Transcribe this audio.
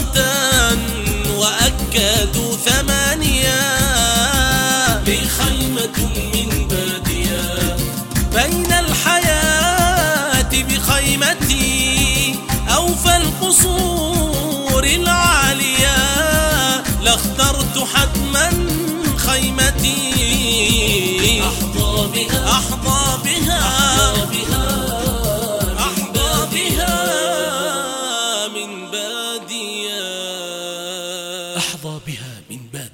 وأكدوا 8 بخيمة من بادية بين الحياة بخيمتي أوفى القصور العالية لاخترت حتما خيمتي أحظى بها من بادية.